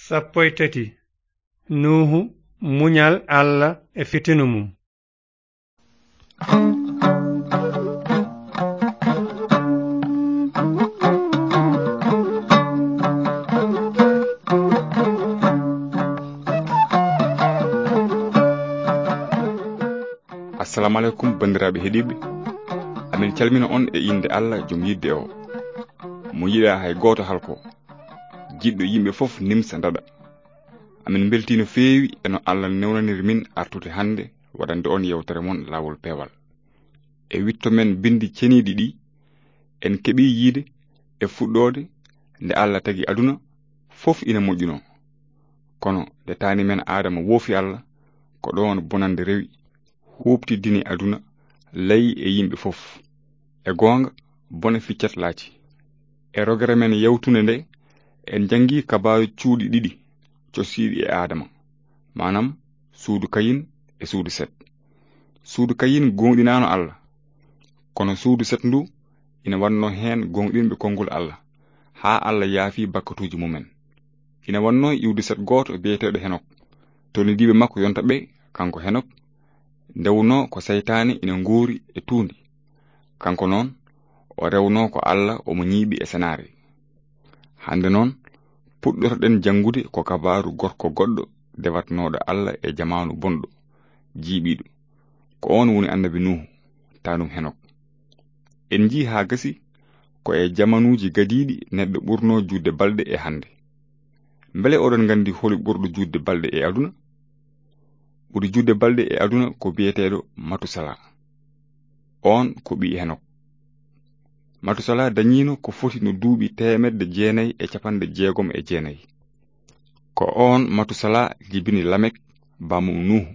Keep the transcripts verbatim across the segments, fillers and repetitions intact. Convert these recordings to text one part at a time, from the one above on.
sappo e tati Nuhu muñal Allah e fitinu mum. Assalamu alaikum bandiraɓe heɗiɓe, amin calmina on e inde Allah joom yidde o mo yiɗa hay goto halko jiɗɗo yimɓe fof nimsa dada. Amin beltino feewi eno Allah newnaniri min artude hande waɗande on yewtere mon lawol peewal. E witto men bindi ceniɗi ɗi en keɓi yiide e fuɗɗode nde Allah tagi aduna fof ina moƴƴuno, kono nde tani men Adama woofi Allah ko ɗon bonande rewi huupti dini aduna layi e yimɓe fof. E goonga bone ficcat laaci. E rogere men yawtunde nde en jangi kabaru cuuɗi ɗiɗi cosiiɗi e Adama, manam suudu Kayin e suudu Set. Suudu Kayin gonɗinano Allah, kono suudu Set ndu ina wanno hen gonɗinɓe konngol Allah ha Allah yaafi bakkatuji mumen. Ina wanno iwde Set goto biyeteɗo Henok, tonidiɓe makko yonta ɓe kanko Henok ndewno ko seytaane ina nguuri e tuundi, kanko noon o rewno ko Allah omo ñiiɓi e senaare. Hande noon puɗɗotoɗen jangude ko kabaru gorko goɗɗo dewatnoɗo Allah e jamanu bonɗo jiiɓiɗo, ko on woni annabi Nuhu tanum Henok. En ji ha gasi ko e jamanuji gadiɗi neɗɗo ɓurno judde balɗe e hande. Mbele oɗon gandi holi ɓurɗo judde balɗe e aduna? ɓuri judde balɗe e aduna ko biyeteɗo Matusala, on ko ɓi Henok. Matusala dañino ko foti no duuɓi temedde jeenayi e capanɗe jeegom e jeenayi. Ko on Matusala jibini Lamek bamum Nuhu.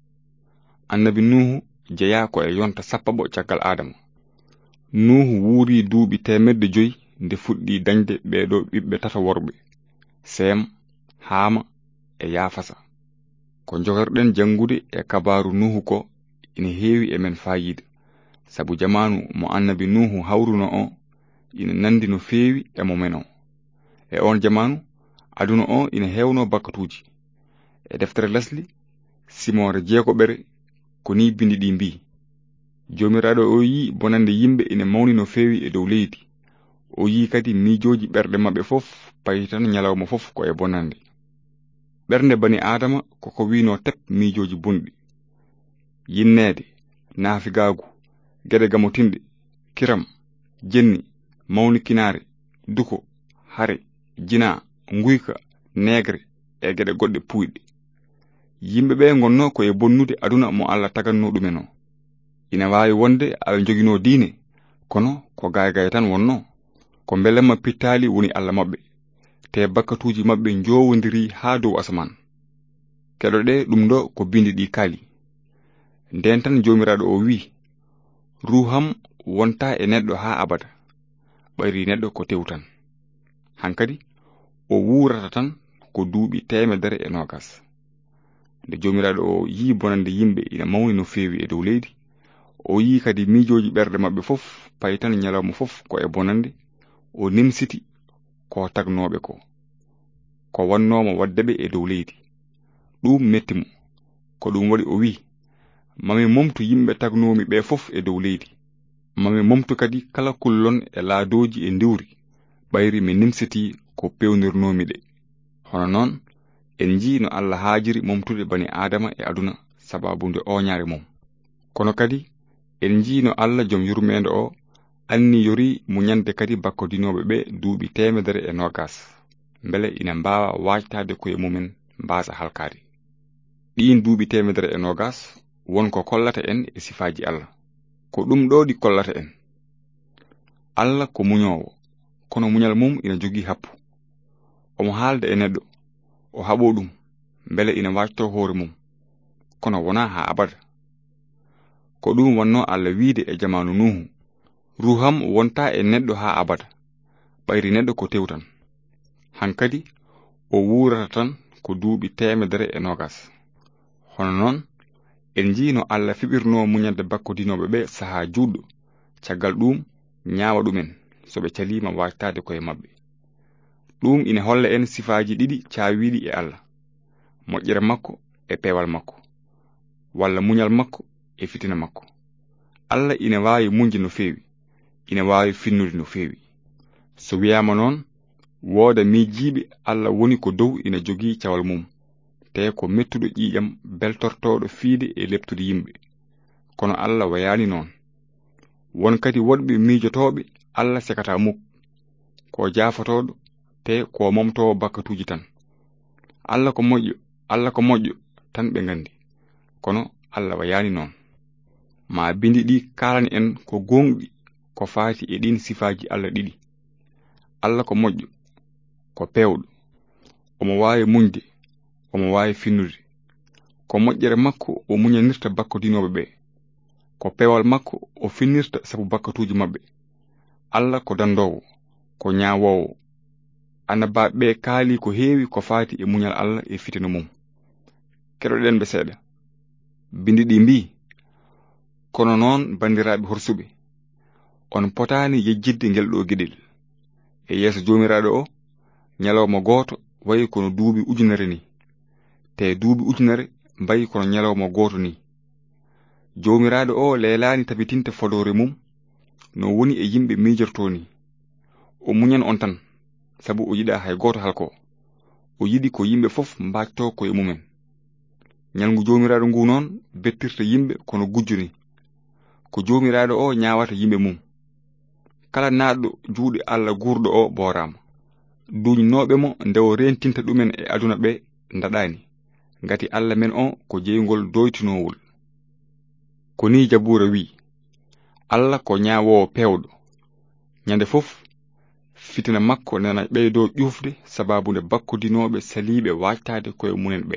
Annabi Nuhu jeya ko e yonta sappaɓo caggal Adama. Nuhu wuuri duuɓi temedde joyi nde fuɗɗi dañde ɓeɗo ɓiɓɓe tata worɓe, Sem, Haama e Yafasa. Ko jogorɗen jangude e kabaru Nuhu ko ina heewi e men fayida, sabu jamanu mo annabi Nuhu hawruno o ina nandi no feewi e mo men o. E on jamanu aduna o ina hewno bakkatuji. E deftere Lesli Simore jeegoɓere ko ni bindi ɗi mbi: jomiraɗo o yi bonande yimɓe ina mawni no feewi e dow leydi, o yi kadi miijoji ɓerɗe maɓɓe fof payi tan nyalawma fof ko e bonande. Ɓernde bani Adama koko wino tep miijoji bunɗi: yinnede, naafigaagu, gede gamotinde, kiram, jenni, mawnikinare, duko, hare, jina, nguyka, negre e gede goɗɗe puyɗe. Yimɓe ɓe gonno ko e bonnude aduna mo Allah taganno ɗumen o. Ina wawi wonde aɓe jogino diine, kono ko gaygay tan wonno, ko belemma pittali woni Allah maɓɓe, te bakkatuji maɓɓe njowodiri ha dow asaman. Keɗoɗe ɗum ɗo ko bindi ɗi kaali. Nden tan jomiraɗo o wi: ruham wonta e neɗɗo ha abada, ɓayri neɗɗo ko tewtan. Hankadi o wurata tan ko duuɓi temedere e nogas. Nde jomiraɗo o yi bonande yimɓe ina mawni no feewi e dow leydi, o yi kadi miijoji ɓerɗe maɓɓe fof payi tan nyalawma fof ko e bonande, o nimsiti ko tagnoɓe ko, ko wannomo waddeɓe e dow leydi. Ɗum metti mo, ko ɗum waɗi o wi: mami momtu yimɓe tagnomi ɓe fof e dow leydi, mami momtu kadi kala kullon e laadoji e ndiwri, ɓayri mi nimsiti ko pewnirnomi ɗe. Hono noon en ji no Allah haajiri momtude bani Adama e aduna sababunde oñare mum. Kono kadi en ji no Allah joom yurmede o anni yori muñande kadi bakkodinoɓe ɓe duuɓi temedere e nogas, mbele ina mbawa wajtade koye mumen mbasa halkade. Ɗin duuɓi temedere e nogas wonko kollata en e sifaji Allah. Ko ɗum ɗo ɗi kollata en: Allah ko muñowo, kono muñal mum ina jogi happu. Omo haalda e neɗɗo, o haɓo ɗum, mbele ina wajto hoore mum, kono wona ha abada. Ko ɗum wanno Allah wiide e jamanu Nuhu: ruham wonta e neɗɗo ha abada, ɓayri neɗɗo ko tewtan. Hankadi o wurata tan ko duuɓi temedere e nogas. Hono noon en ji no Allah fiɓirno muñande bakkodinoɓe ɓe saha juɗɗo, caggal ɗum ñaawa ɗumen so ɓe calima wajtade koye maɓɓe. ɗum ina holla en sifaaji ɗiɗi caawiɗi e Allah, moƴƴere makko e peewal makko, walla muñal makko e fitina makko. Allah ina waawi muñde no feewi, ina waawi finnude no feewi. So wiyaama noon, wooda miijiiɓe Allah woni ko dow ina jogii cawal mum, te ko mettuɗo ƴiiƴam beltortooɗo fiide e leptude yimɓe. Kono Allah wayaani noon. Won kadi woɗɓe miijotooɓe Allah sekata muk, ko jaafotooɗo te ko momtoo bakkatuuji tan. Allah ko moƴƴo, Allah ko moƴƴo tan ɓe ngandi, kono Allah wayaani noon. Ma bindi ɗi kaalani en ko gonɗi ko faati e ɗin sifaaji Allah ɗiɗi. Allah ko moƴƴo, ko peewɗo, omo waawi muñde, omo waawi finnude. Ko moƴƴere makko o muñanirta bakkatinoɓe ɓe, ko peewal makko o finnirta sabu bakkatuuji maɓɓe. Allah ko dandoowo, ko ñaawoowo. Annabaaɓe ɓe kaali ko heewi ko faati e muñal Allah e fitina mum. Keɗoɗen ɓe seeɗa. Bindi ɗi mbii, kono noon bandiraaɓe horsuɓe, on potaani yejjidde ngel ɗo geɗel. E yeeso joomiraaɗo o, ñalawma gooto wayi kono duuɓi ujunere ni, te duuɓi ujunere mbayi kono ñalawma gooto ni. Joomiraaɗo o leelaani tabitinte fodoore mum no woni e yimɓe miijortoo ni. O muñan on tan, sabu o yiɗaa hay gooto halko. O yiɗi ko yimɓe fof mbaajtoo koye mumen. Ñalngu joomiraaɗo ngu noon bettirta yimɓe kono gujjo ni. Ko joomiraaɗo o ñaawata yimɓe mum. Kala naaɗɗo juuɗe Allah guurɗo o booraama. Duuñnooɓe mo nde o rentinta ɗumen e aduna ɓe ndaɗaani, ngati Allah men o ko jeyngol doytinoowol. Ko ni Jabuura wi, Allah ko ñaawoowo peewɗo. Ñande fof fitina makko nana ɓeydoo ƴufde sababunde bakkudinooɓe saliiɓe waajtaade koye munen ɓe.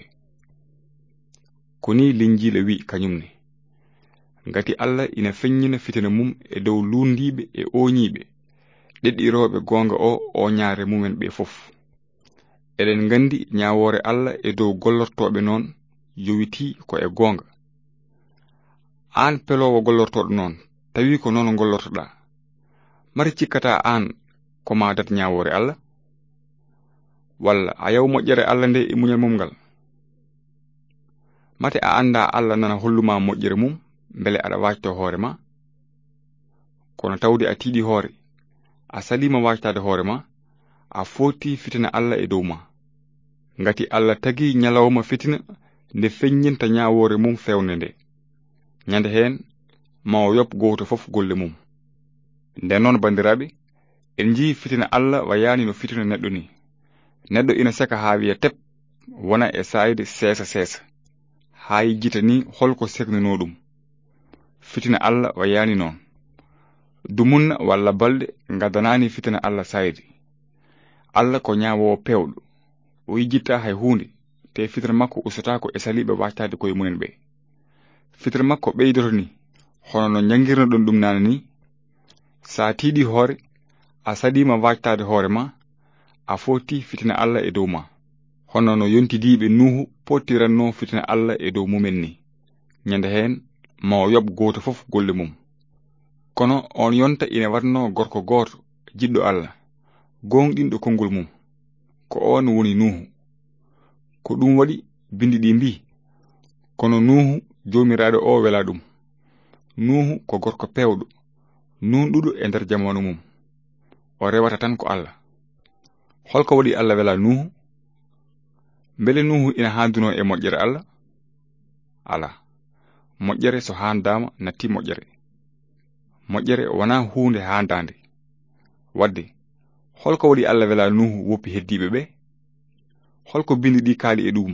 Ko ni Linjiila wi kañumne, ngati Allah ina feññina fitina mum e dow luundiiɓe e ooñiiɓe, ɗeɗɗirooɓe goonga o o ñaare mumen ɓe fof. Eɗen ngandi ñaawoore Allah e dow gollortooɓe noon yowitii ko e goonga. Aan peloowo gollortooɗo noon, tawi ko noon gollortoɗaa, mari cikkataa aan ko ma dat ñaawoore Allah? Walla a yaw moƴƴere Allah nde e muñal mum ngal? Mate a annda Allah nana holluma moƴƴere mum, mbele aɗa waajtoo hoore ma? Kono tawde a tiiɗi hoore, a saliima waajtaade hoore ma, a footii fitina Allah e dow ma. Ngati Allah tagi ñalawma fitina nde feññinta ñaawoore mum fewnde nde. Ñande heen ma o yob gooto fof golle mum. Nden noon bandiraaɓe, en njii fitina Allah wayaani no fitina neɗɗo ni. Neɗɗo ina seka haa wiya tep, wona e saayde seesa seesa, haa yijjita ni holko seknanoo ɗum. Fitina Allah wayaani noon. Dumunna walla balɗe ngaddanaani fitina Allah saayde. Allah ko ñaawoowo peewɗo, o yijjitaa hay huunde, te fitina makko ustotaako e saliiɓe waajtaade koye munen ɓe. Fitina makko ɓeydoto ni, hono no njangirno ɗon ɗum naane ni. Sa tiiɗi hoore, a saliima waajtaade hoore ma, a foti fitina Allah e dow ma. Hono no yontidiiɓe Nuhu pottirannoo fitina Allah e dow mumen ni. Ñande heen ma o yob gooto fof golle mum. Kono on yonta ina watnoo gorko gooto jiɗɗo Allah, gonɗinɗo konngol mum, ko on woni Nuhu. Ko ɗum waɗi bindi ɗi mbii, kono Nuhu joomiraaɗo o wela ɗum. Nuhu ko gorko peewɗo, nunɗuɗo e nder jamanu mum. O rewata tan ko Allah. Holko waɗi Allah wela Nuhu? Mbele Nuhu ina haanduno e moƴƴere Allah? Ala. Moƴƴere so haandaama natti moƴƴere. Moƴƴere wona huunde haandaande. Wadde, holko waɗi Allah wela Nuhu woppi heddiiɓe ɓe? Holko bindi ɗi kaali e ɗum?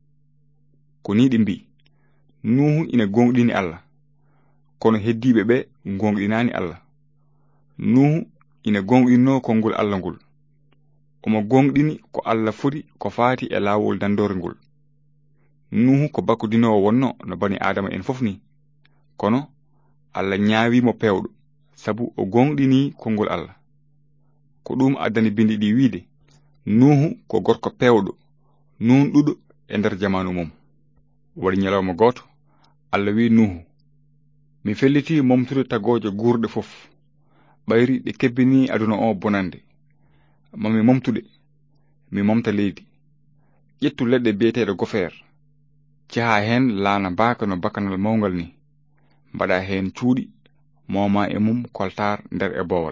Ko ni ɗi mbi, Nuhu ina gonɗini Allah, kono heddiiɓe ɓe gonɗinaani Allah. Nuhu ina gonɗinno konngol Allah ngol. Omo gonɗini ko Allah foti ko faati e laawol dandoore ngol. Nuhu ko bakkudinoowo wonno no bani Adama en fof ni, kono Allah ñaawimo peewɗo, sabu o gonɗini konngol Allah. Ko ɗum addani bindi ɗi wiide, Nuhu ko gorko peewɗo, nunɗuɗo e nder jamanu mum. Waɗi ñalawma gooto, Allah wi Nuhu, mi felliti momtude tagooje guurɗe fof, ɓayri ɗe kebbini aduna o bonande. Mami momtude, mi momta leydi ƴettu leɗɗe biyeteɗe gofeer caha hen laana mbaaka no bakkanal mawgal ni mbaɗa hen cuuɗi moma e mum koltar nder e boowal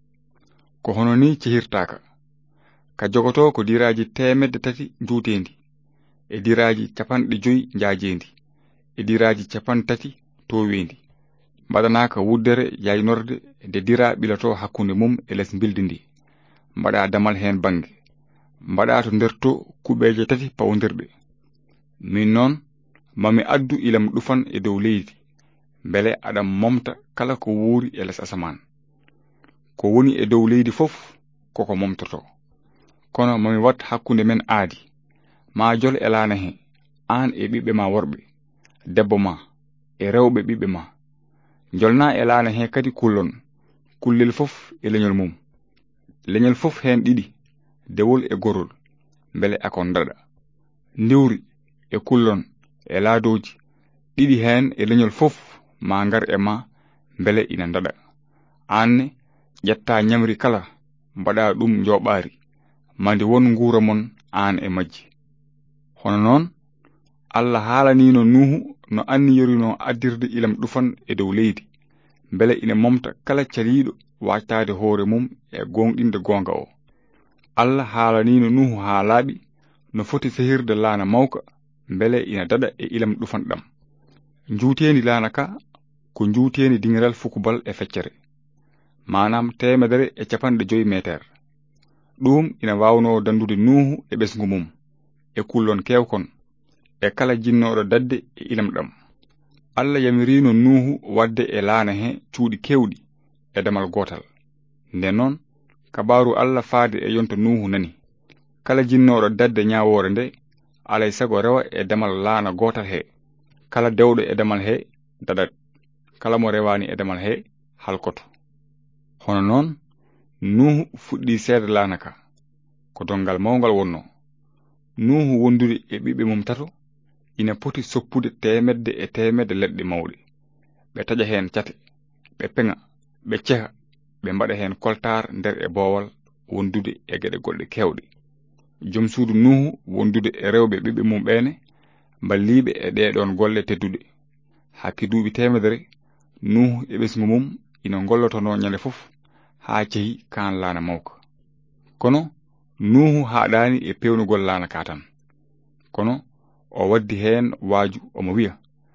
ko hono ni cehirtaka ka jogoto ko diraji temedde tati juutendi e diraji capanɗe joyi njaajendi e diraji capan tati towendi mbaɗanaka wuddere yaynorde de dira ɓilato hakkunde mum e les mbildi ndi mbaɗa damal hen bange mbaɗa to nder to kuɓeje tati pawdirɗe min noon mami addu ilam ɗufan e dow leydi mbele aɗam momta kala ko wuuri e les asaman ko woni e dow leydi fof koko momtoto kono mami wat hakkunde men aadi ma jol e laana he an e ɓiɓɓe ma worɓe debbo ma e rewɓe ɓiɓɓe ma jolna e laana he kadi kullon kullel fof e leñol mum leñol fof hen ɗiɗi dewol e gorol mbele akon daɗa ndiwri e kullon e laadoji ɗiɗi hen e leñol fof ma ngar e ma mbele ina daɗa anne ƴetta ñamri kala mbaɗa ɗum joɓaari mandi won nguura mon an e majji hono noon Allah haalanino Nuhu no anni yorino addirde ilam ɗufan e dow leydi mbele ina momta kala caliiɗo waccade hoore mum e gonɗinde gonga o Allah haalanino Nuhu haa laaɓi no foti sehirde laana mawka mbele ina daɗa e ilam ɗufan ɗam njuuteeni laana ka ko njuuteeni dingiral fukubal e feccere manam temedere e capanɗe joyi meter ɗum ina wawno dandude Nuhu e ɓesgu mum e kullon kewkon e kala jinnoɗo dadde e ilam ɗam Allah yamirino Nuhu wadde e laana he cuuɗi kewɗi e damal gotal nde noon kabaru Allah faade e yonta Nuhu nani kala jinnoɗo dadde ñawore nde alay sago rewa e damal laana gotal he kala dewɗo e damal he dadat kala mo rewani e damal he halkoto hono noon Nuhu fuɗɗi seeda laana ka ko dongal mawgal wonno Nuhu wondude e ɓiɓɓe mum tato ina poti soppude temedde e temedde leɗɗe mawɗe ɓe taƴa hen cate ɓe peŋa ɓe ceha ɓe mbaɗa hen koltar nder e boowal wondude e geɗe goɗɗe kewɗe joom suudu Nuhu wondude e rewɓe ɓiɓɓe mum ɓeene mballiɓe e ɗeɗon golle tedduɗe hakki duuɓi temedere Nuhu e ɓesgu mum ina gollotono ñande fof haa cehi kan laana mawka kono Nuhu haɗani e pewnugol laana ka tan kono o waddi hen waaju omo wiya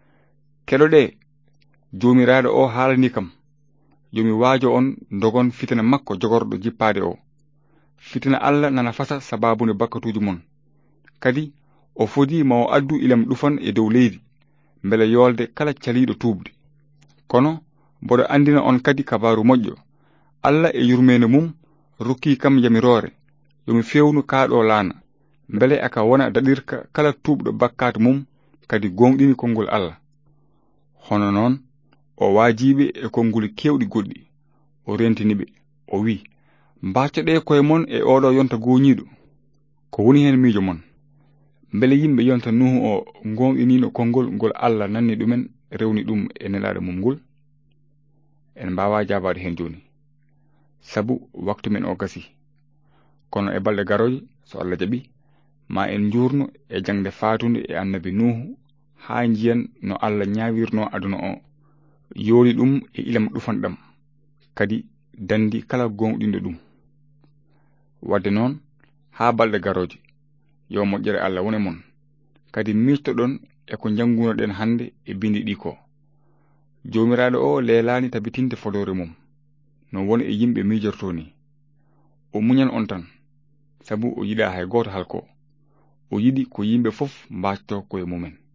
keɗoɗe jomiraɗo o haalani kam yomi waajo on dogon fitina makko jogorɗo jippade o fitina Allah nana fasa sababune bakkatuji mon kadi o fodi ma o addu ilam ɗufan e dow leydi mbele yolde kala caliɗo tuubde kono mboɗo andina on kadi kabaru moƴƴo Allah e yurmede mum rokki kam yamirore yomi fewnu kaaɗo laana mbele aka wona daɗirka kala tuubɗo bakkatu mum kadi gonɗini konngol Allah hono noon o waajiɓe e konnguli kewɗi goɗɗi o rentiniɓe o wi mbaccoɗe koye mon e oɗo yonta goñiɗo ko woni hen miijo mon mbele yimɓe yonta Nuhu o gonɗinino konngol ngol Allah nanni ɗumen rewni ɗum e nelaɗo mum ngol en mbawa jabade hen joni sabu waktu men o gasi kono e balɗe garoje so Allah jaɓi ma en jurno e jangde fatunde e annabi Nuhu ha jiyan no Allah ñawirno aduna o yooli ɗum e ilam ɗufan ɗam kadi dandi kala gonɗinde ɗum wadde noon ha balɗe garoje yo moƴƴere Allah wone mon kadi mictoɗon e ko jangunoɗen hande e bindi ɗi ko jomiraɗo o leelani tabitinde fodore mum no woni e yimɓe mijorto ni o muñan on tan sabu o yiɗa hay goto halko o yiɗi ko yimɓe fof mbacto koye mumen